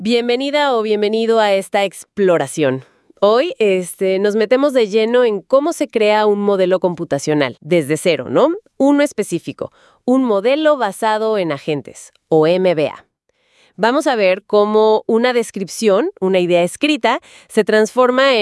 Bienvenida o bienvenido a esta exploración. Hoy nos metemos de lleno en cómo se crea un modelo computacional, desde cero, ¿no? Uno específico, un modelo basado en agentes, o MBA. Vamos a ver cómo una descripción, una idea escrita, se transforma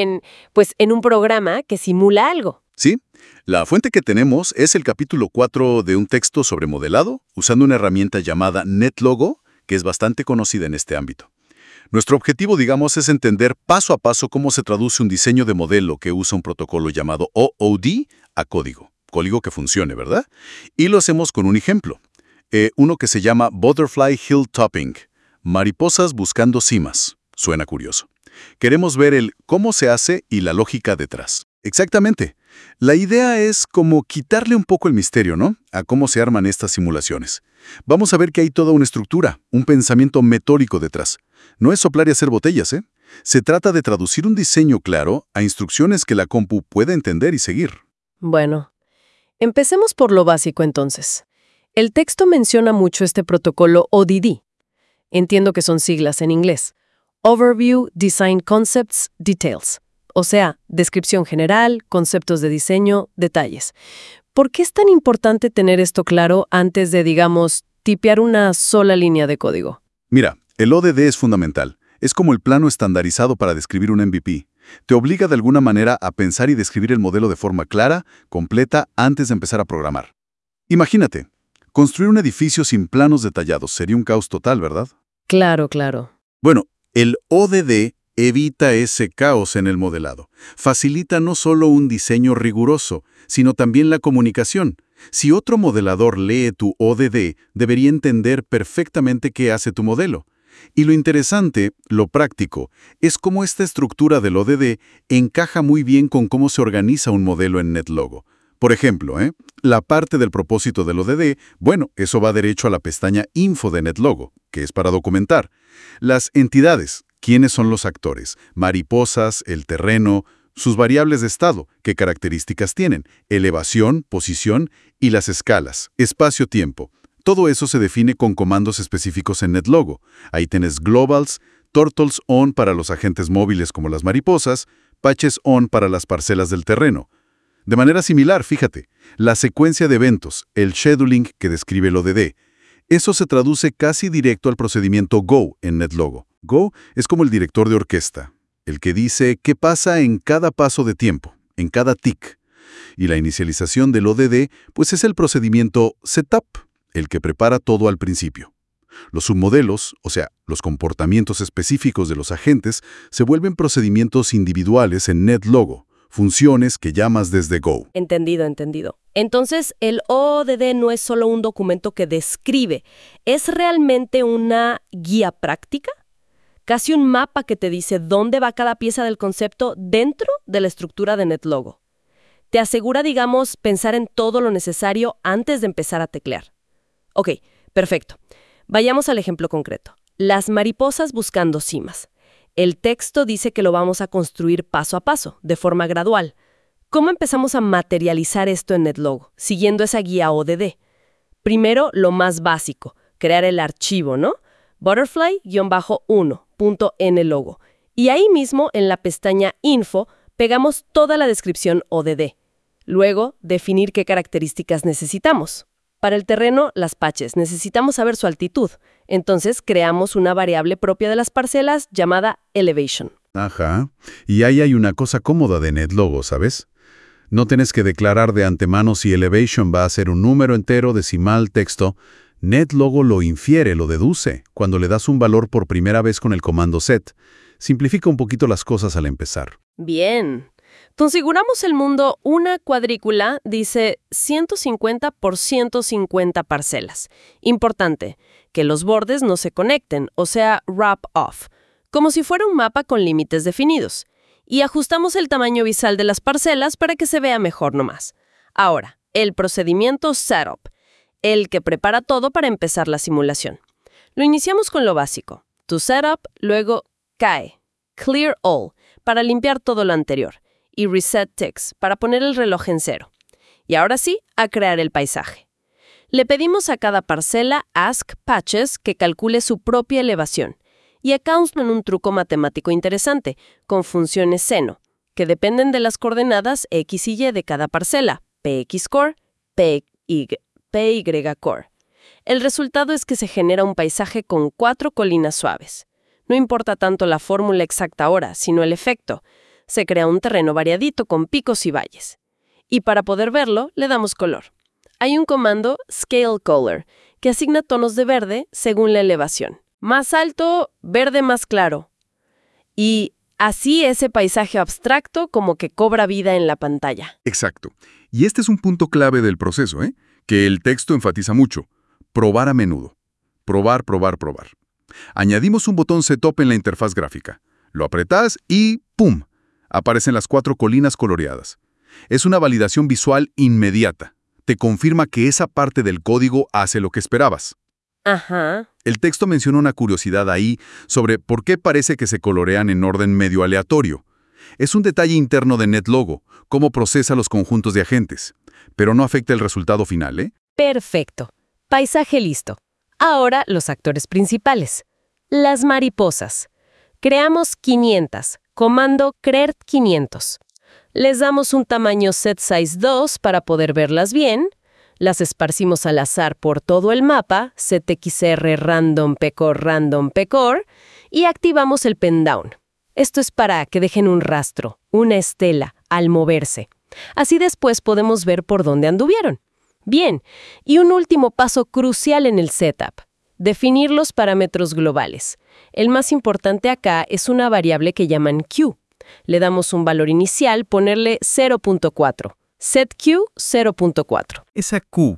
en un programa que simula algo. Sí, la fuente que tenemos es el capítulo 4 de un texto sobre modelado, usando una herramienta llamada NetLogo, que es bastante conocida en este ámbito. Nuestro objetivo, digamos, es entender paso a paso cómo se traduce un diseño de modelo que usa un protocolo llamado OOD a código que funcione, ¿verdad? Y lo hacemos con un ejemplo, uno que se llama Butterfly Hilltopping, mariposas buscando cimas. Suena curioso. Queremos ver el cómo se hace y la lógica detrás. Exactamente. La idea es como quitarle un poco el misterio, ¿no?, a cómo se arman estas simulaciones. Vamos a ver que hay toda una estructura, un pensamiento metódico detrás. No es soplar y hacer botellas, ¿eh? Se trata de traducir un diseño claro a instrucciones que la compu pueda entender y seguir. Bueno, empecemos por lo básico entonces. El texto menciona mucho este protocolo ODD. Entiendo que son siglas en inglés. Overview, Design Concepts, Details. O sea, descripción general, conceptos de diseño, detalles. ¿Por qué es tan importante tener esto claro antes de, digamos, tipear una sola línea de código? Mira, el ODD es fundamental. Es como el plano estandarizado para describir un MVP. Te obliga de alguna manera a pensar y describir el modelo de forma clara, completa, antes de empezar a programar. Imagínate, construir un edificio sin planos detallados sería un caos total, ¿verdad? Claro, claro. Bueno, el ODD evita ese caos en el modelado. Facilita no solo un diseño riguroso, sino también la comunicación. Si otro modelador lee tu ODD, debería entender perfectamente qué hace tu modelo. Y lo interesante, lo práctico, es cómo esta estructura del ODD encaja muy bien con cómo se organiza un modelo en NetLogo. Por ejemplo, la parte del propósito del ODD, bueno, eso va derecho a la pestaña Info de NetLogo, que es para documentar. Las entidades, ¿quiénes son los actores? Mariposas, el terreno, sus variables de estado, qué características tienen, elevación, posición y las escalas, espacio-tiempo. Todo eso se define con comandos específicos en NetLogo. Ahí tienes globals, turtles on para los agentes móviles como las mariposas, patches on para las parcelas del terreno. De manera similar, fíjate, la secuencia de eventos, el scheduling que describe el ODD, eso se traduce casi directo al procedimiento Go en NetLogo. Go es como el director de orquesta, el que dice qué pasa en cada paso de tiempo, en cada tick. Y la inicialización del ODD, pues es el procedimiento Setup, el que prepara todo al principio. Los submodelos, o sea, los comportamientos específicos de los agentes, se vuelven procedimientos individuales en NetLogo, funciones que llamas desde Go. Entendido, entendido. Entonces, el OODD no es solo un documento que describe, ¿es realmente una guía práctica? Casi un mapa que te dice dónde va cada pieza del concepto dentro de la estructura de NetLogo. Te asegura, digamos, pensar en todo lo necesario antes de empezar a teclear. Ok, perfecto. Vayamos al ejemplo concreto. Las mariposas buscando cimas. El texto dice que lo vamos a construir paso a paso, de forma gradual. ¿Cómo empezamos a materializar esto en NetLogo, siguiendo esa guía ODD? Primero, lo más básico, crear el archivo, ¿no? Butterfly-1.nlogo. Y ahí mismo, en la pestaña Info, pegamos toda la descripción ODD. Luego, definir qué características necesitamos. Para el terreno, las patches, necesitamos saber su altitud. Entonces, creamos una variable propia de las parcelas llamada elevation. Ajá. Y ahí hay una cosa cómoda de NetLogo, ¿sabes? No tienes que declarar de antemano si elevation va a ser un número entero, decimal, texto. NetLogo lo infiere, lo deduce, cuando le das un valor por primera vez con el comando set. Simplifica un poquito las cosas al empezar. Bien. Configuramos el mundo, una cuadrícula dice 150 por 150 parcelas. Importante, que los bordes no se conecten, o sea, wrap off, como si fuera un mapa con límites definidos. Y ajustamos el tamaño visual de las parcelas para que se vea mejor nomás. Ahora, el procedimiento Setup, el que prepara todo para empezar la simulación. Lo iniciamos con lo básico. Tu Setup, luego CAE, Clear All, para limpiar todo lo anterior, y Reset Ticks, para poner el reloj en cero. Y ahora sí, a crear el paisaje. Le pedimos a cada parcela Ask Patches que calcule su propia elevación Y acá usan un truco matemático interesante, con funciones seno, que dependen de las coordenadas x y y de cada parcela, px-core, py-core. El resultado es que se genera un paisaje con 4 colinas suaves. No importa tanto la fórmula exacta ahora, sino el efecto. Se crea un terreno variadito con picos y valles. Y para poder verlo, le damos color. Hay un comando Scale Color, que asigna tonos de verde según la elevación. Más alto, verde más claro. Y así ese paisaje abstracto como que cobra vida en la pantalla. Exacto. Y este es un punto clave del proceso, que el texto enfatiza mucho. Probar a menudo. Probar, probar, probar. Añadimos un botón Setup en la interfaz gráfica. Lo apretás y ¡pum! Aparecen las 4 colinas coloreadas. Es una validación visual inmediata. Te confirma que esa parte del código hace lo que esperabas. Ajá. El texto menciona una curiosidad ahí sobre por qué parece que se colorean en orden medio aleatorio. Es un detalle interno de NetLogo, cómo procesa los conjuntos de agentes, pero no afecta el resultado final, ¿eh? Perfecto. Paisaje listo. Ahora los actores principales. Las mariposas. Creamos 500. Comando create 500. Les damos un tamaño setSize 2 para poder verlas bien. Las esparcimos al azar por todo el mapa, setxr random pcore, y activamos el pen down. Esto es para que dejen un rastro, una estela, al moverse. Así después podemos ver por dónde anduvieron. Bien, y un último paso crucial en el setup. Definir los parámetros globales. El más importante acá es una variable que llaman Q. Le damos un valor inicial, ponerle 0.4. setQ 0.4. Esa Q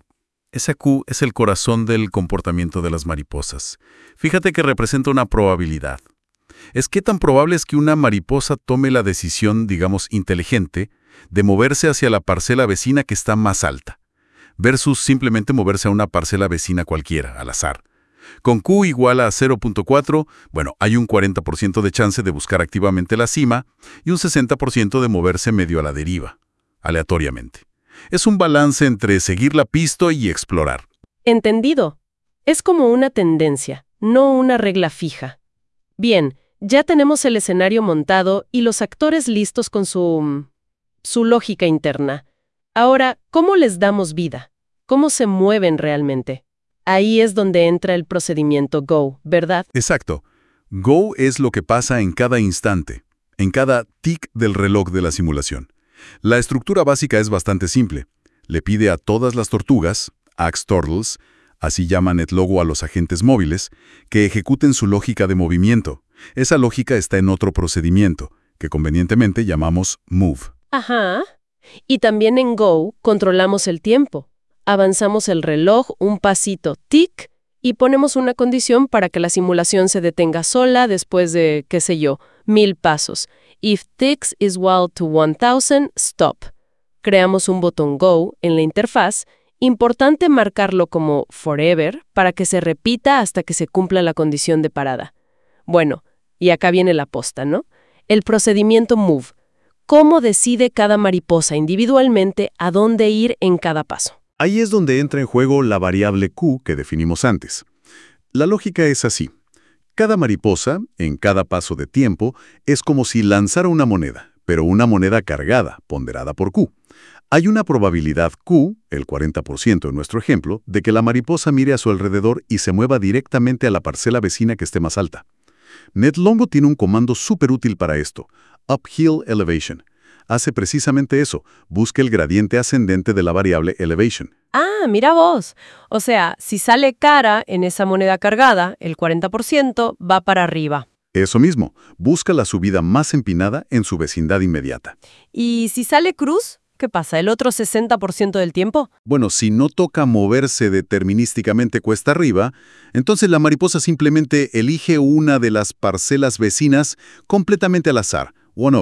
es el corazón del comportamiento de las mariposas. Fíjate que representa una probabilidad. Es qué tan probable es que una mariposa tome la decisión, digamos, inteligente, de moverse hacia la parcela vecina que está más alta, versus simplemente moverse a una parcela vecina cualquiera, al azar. Con Q igual a 0.4, bueno, hay un 40% de chance de buscar activamente la cima y un 60% de moverse medio a la deriva, aleatoriamente. Es un balance entre seguir la pista y explorar. Entendido. Es como una tendencia, no una regla fija. Bien, ya tenemos el escenario montado y los actores listos con su lógica interna. Ahora, ¿cómo les damos vida? ¿Cómo se mueven realmente? Ahí es donde entra el procedimiento Go, ¿verdad? Exacto. Go es lo que pasa en cada instante, en cada tic del reloj de la simulación. La estructura básica es bastante simple. Le pide a todas las tortugas, AxTurtles, así llama NetLogo a los agentes móviles, que ejecuten su lógica de movimiento. Esa lógica está en otro procedimiento, que convenientemente llamamos Move. Ajá. Y también en Go controlamos el tiempo. Avanzamos el reloj un pasito, tic, y ponemos una condición para que la simulación se detenga sola después de, 1000 pasos. If ticks is equal to 1000, stop. Creamos un botón Go en la interfaz. Importante marcarlo como forever para que se repita hasta que se cumpla la condición de parada. Bueno, y acá viene la posta, ¿no? El procedimiento Move. ¿Cómo decide cada mariposa individualmente a dónde ir en cada paso? Ahí es donde entra en juego la variable Q que definimos antes. La lógica es así. Cada mariposa, en cada paso de tiempo, es como si lanzara una moneda, pero una moneda cargada, ponderada por Q. Hay una probabilidad Q, el 40% en nuestro ejemplo, de que la mariposa mire a su alrededor y se mueva directamente a la parcela vecina que esté más alta. NetLogo tiene un comando súper útil para esto, Uphill Elevation. Hace precisamente eso, busca el gradiente ascendente de la variable elevation. Ah, mira vos. O sea, si sale cara en esa moneda cargada, el 40% va para arriba. Eso mismo, busca la subida más empinada en su vecindad inmediata. ¿Y si sale cruz? ¿Qué pasa? ¿El otro 60% del tiempo? Bueno, si no toca moverse determinísticamente cuesta arriba, entonces la mariposa simplemente elige una de las parcelas vecinas completamente al azar,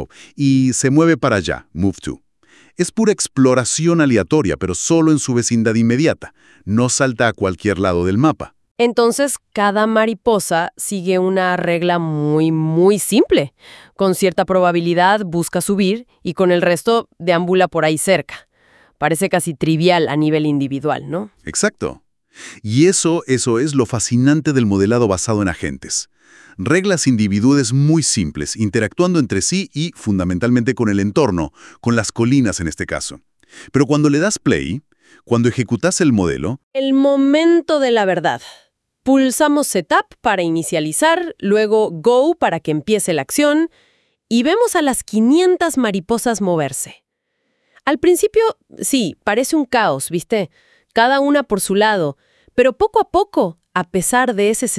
y se mueve para allá, move to. Es pura exploración aleatoria, pero solo en su vecindad inmediata. No salta a cualquier lado del mapa. Entonces, cada mariposa sigue una regla muy, muy simple. Con cierta probabilidad busca subir y con el resto deambula por ahí cerca. Parece casi trivial a nivel individual, ¿no? Exacto. Y eso es lo fascinante del modelado basado en agentes. Reglas individuales muy simples, interactuando entre sí y, fundamentalmente, con el entorno, con las colinas en este caso. Pero cuando le das play, cuando ejecutas el modelo, El momento de la verdad. Pulsamos Setup para inicializar, luego Go para que empiece la acción, y vemos a las 500 mariposas moverse. Al principio, sí, parece un caos, ¿viste? Cada una por su lado, pero poco a poco, a pesar de ese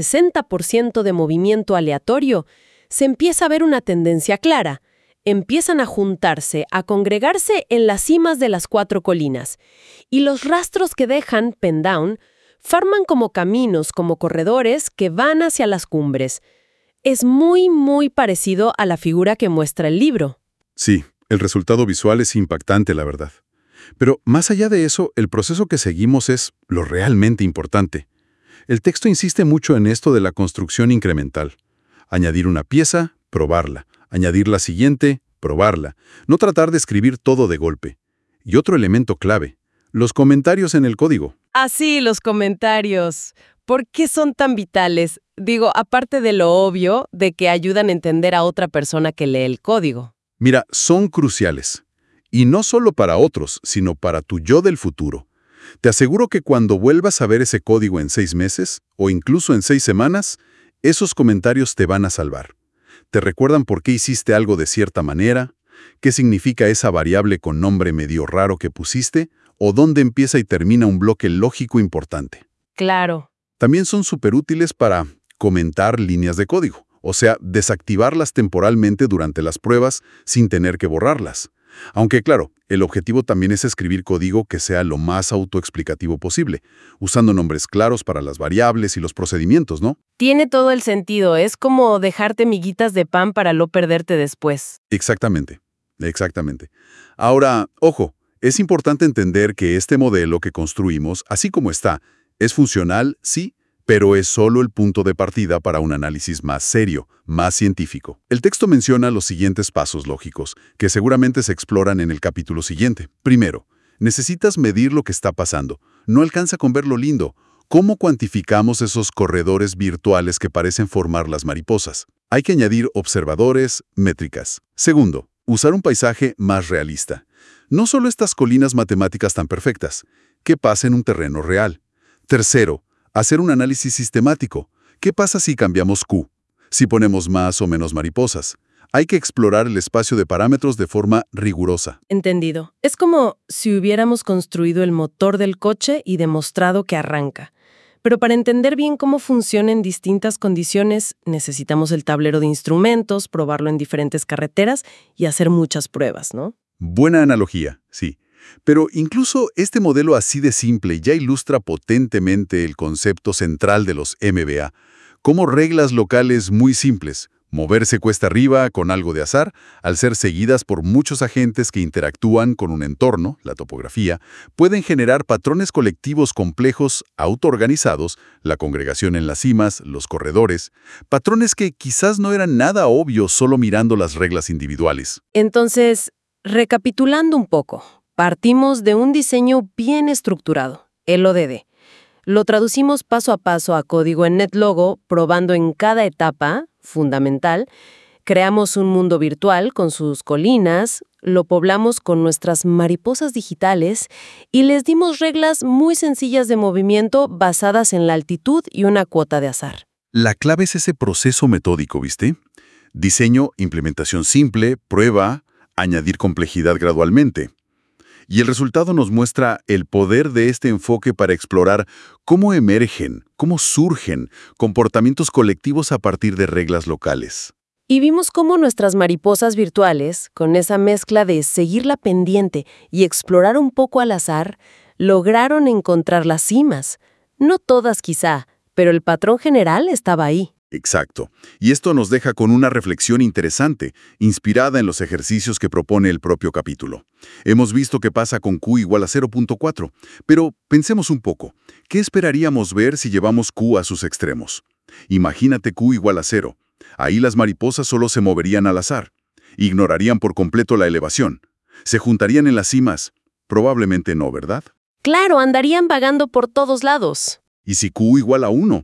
60% de movimiento aleatorio, se empieza a ver una tendencia clara. Empiezan a juntarse, a congregarse en las cimas de las 4 colinas, y los rastros que dejan, pen down, forman como caminos, como corredores que van hacia las cumbres. Es muy, muy parecido a la figura que muestra el libro. sí, el resultado visual es impactante, la verdad. Pero más allá de eso, el proceso que seguimos es lo realmente importante. El texto insiste mucho en esto de la construcción incremental. Añadir una pieza, probarla. Añadir la siguiente, probarla. No tratar de escribir todo de golpe. Y otro elemento clave, los comentarios en el código. Así, los comentarios. ¿Por qué son tan vitales? Digo, aparte de lo obvio de que ayudan a entender a otra persona que lee el código. Mira, son cruciales. Y no solo para otros, sino para tu yo del futuro. Te aseguro que cuando vuelvas a ver ese código en 6 meses, o incluso en 6 semanas, esos comentarios te van a salvar. Te recuerdan por qué hiciste algo de cierta manera, qué significa esa variable con nombre medio raro que pusiste, o dónde empieza y termina un bloque lógico importante. Claro. También son súper útiles para comentar líneas de código, o sea, desactivarlas temporalmente durante las pruebas sin tener que borrarlas. Aunque claro, el objetivo también es escribir código que sea lo más autoexplicativo posible, usando nombres claros para las variables y los procedimientos, ¿no? Tiene todo el sentido. Es como dejarte miguitas de pan para no perderte después. Exactamente, exactamente. Ahora, ojo, es importante entender que este modelo que construimos, así como está, es funcional, sí, pero es solo el punto de partida para un análisis más serio, más científico. El texto menciona los siguientes pasos lógicos, que seguramente se exploran en el capítulo siguiente. Primero, necesitas medir lo que está pasando. No alcanza con ver lo lindo. ¿Cómo cuantificamos esos corredores virtuales que parecen formar las mariposas? Hay que añadir observadores, métricas. Segundo, usar un paisaje más realista. No solo estas colinas matemáticas tan perfectas. ¿Qué pasa en un terreno real? Tercero, hacer un análisis sistemático. ¿Qué pasa si cambiamos Q? Si ponemos más o menos mariposas. Hay que explorar el espacio de parámetros de forma rigurosa. Entendido. Es como si hubiéramos construido el motor del coche y demostrado que arranca. Pero para entender bien cómo funciona en distintas condiciones, necesitamos el tablero de instrumentos, probarlo en diferentes carreteras y hacer muchas pruebas, ¿no? Buena analogía, sí. Pero incluso este modelo así de simple ya ilustra potentemente el concepto central de los MBA, como reglas locales muy simples, moverse cuesta arriba con algo de azar, al ser seguidas por muchos agentes que interactúan con un entorno, la topografía, pueden generar patrones colectivos complejos, autoorganizados, la congregación en las cimas, los corredores, patrones que quizás no eran nada obvios solo mirando las reglas individuales. Entonces, recapitulando un poco, partimos de un diseño bien estructurado, el ODD. Lo traducimos paso a paso a código en NetLogo, probando en cada etapa, fundamental. Creamos un mundo virtual con sus colinas, lo poblamos con nuestras mariposas digitales y les dimos reglas muy sencillas de movimiento basadas en la altitud y una cuota de azar. La clave es ese proceso metódico, ¿viste? Diseño, implementación simple, prueba, añadir complejidad gradualmente. Y el resultado nos muestra el poder de este enfoque para explorar cómo emergen, cómo surgen comportamientos colectivos a partir de reglas locales. Y vimos cómo nuestras mariposas virtuales, con esa mezcla de seguir la pendiente y explorar un poco al azar, lograron encontrar las cimas. No todas quizá, pero el patrón general estaba ahí. Exacto. Y esto nos deja con una reflexión interesante, inspirada en los ejercicios que propone el propio capítulo. Hemos visto qué pasa con Q igual a 0.4, pero pensemos un poco. ¿Qué esperaríamos ver si llevamos Q a sus extremos? Imagínate Q igual a 0. Ahí las mariposas solo se moverían al azar. Ignorarían por completo la elevación. ¿Se juntarían en las cimas? Probablemente no, ¿verdad? Claro, andarían vagando por todos lados. ¿Y si Q igual a 1?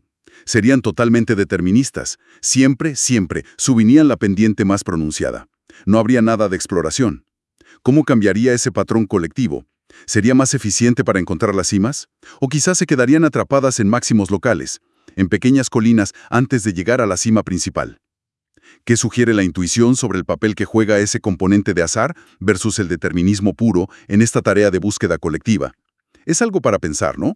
Serían totalmente deterministas. Siempre, siempre, subirían la pendiente más pronunciada. No habría nada de exploración. ¿Cómo cambiaría ese patrón colectivo? ¿Sería más eficiente para encontrar las cimas? ¿O quizás se quedarían atrapadas en máximos locales, en pequeñas colinas antes de llegar a la cima principal? ¿Qué sugiere la intuición sobre el papel que juega ese componente de azar versus el determinismo puro en esta tarea de búsqueda colectiva? Es algo para pensar, ¿no?